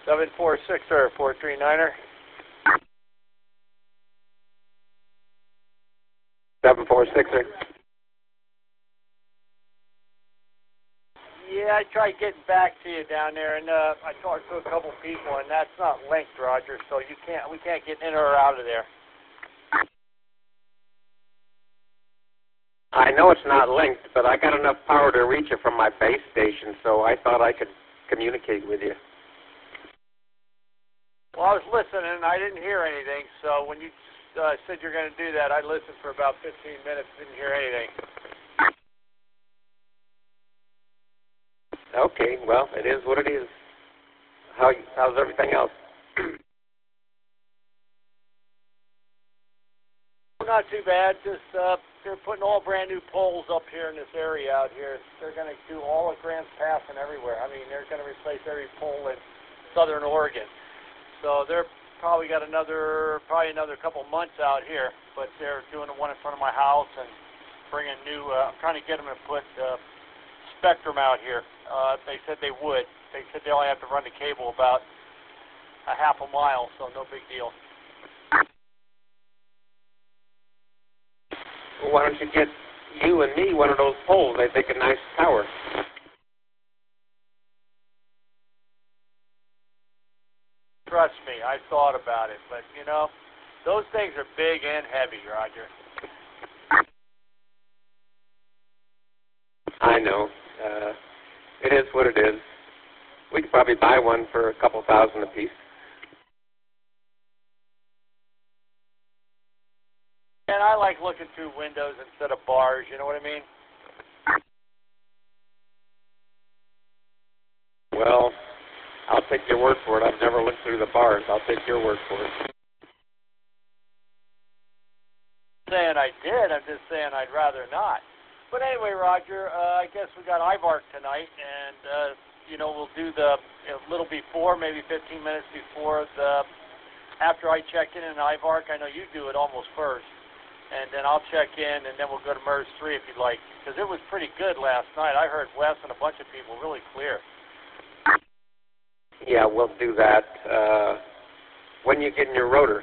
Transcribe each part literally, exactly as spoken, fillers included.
seven four six, sir, four three niner. seven four six, sir. Yeah, I tried getting back to you down there, and uh, I talked to a couple people, and that's not linked, Roger. So you can't, we can't get in or out of there. I know it's not linked, but I got enough power to reach it from my base station, so I thought I could communicate with you. Well, I was listening, and I didn't hear anything. So when you uh, said you're going to do that, I listened for about fifteen minutes, didn't hear anything. Okay, well, it is what it is. How how's everything else? Not too bad. Just uh, they're putting all brand new poles up here in this area out here. They're going to do all at Grants Pass and everywhere. I mean, they're going to replace every pole in southern Oregon. So they're probably got another probably another couple months out here. But they're doing the one in front of my house and bringing new. Uh, I'm trying to get them to put uh, Spectrum out here. Uh, they said they would. They said they only have to run the cable about a half a mile, so no big deal. Well, why don't you get you and me one of those poles? They make a nice tower. Trust me, I thought about it, but you know, those things are big and heavy, Roger. I know. Uh, it is what it is. We could probably buy one for a couple thousand apiece. And I like looking through windows instead of bars, you know what I mean? Well, I'll take your word for it. I've never looked through the bars. I'll take your word for it. I'm saying I did, I'm just saying I'd rather not. But anyway, Roger, uh, I guess we got I V A R C tonight, and, uh, you know, we'll do the, a little before, maybe fifteen minutes before the, after I check in in I V A R C. I know you do it almost first, and then I'll check in, and then we'll go to MERS three if you'd like, because it was pretty good last night. I heard Wes and a bunch of people really clear. Yeah, we'll do that. Uh, when you get in your rotor?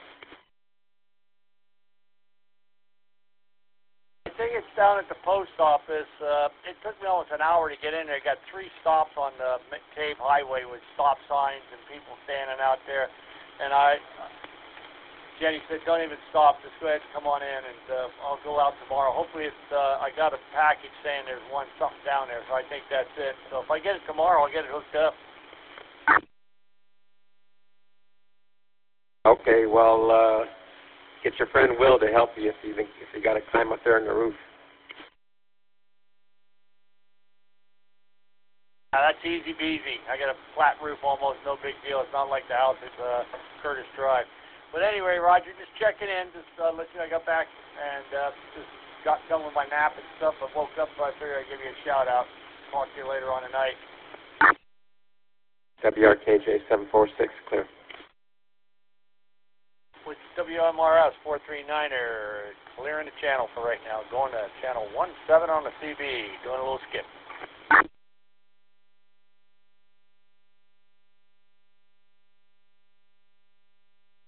I think it's down at the post office. Uh, it took me almost an hour to get in there. I got three stops on the McCabe Highway with stop signs and people standing out there. And I, Jenny said, don't even stop. Just go ahead and come on in, and uh, I'll go out tomorrow. Hopefully, it's. Uh, I got a package saying there's one something down there, so I think that's it. So if I get it tomorrow, I'll get it hooked up. Okay, well, uh, get your friend Will to help you if you think if you got to climb up there on the roof. Uh, that's easy peasy. I got a flat roof almost, no big deal. It's not like the house at uh, Curtis Drive. But anyway, Roger, just checking in, just uh, let you know I got back and uh, just got done with my nap and stuff. I woke up, so I figured I'd give you a shout out. Talk to you later on tonight. W R K J seven four six, clear. With W M R S four three niner, clearing the channel for right now. Going to channel one seven on the C B, doing a little skip.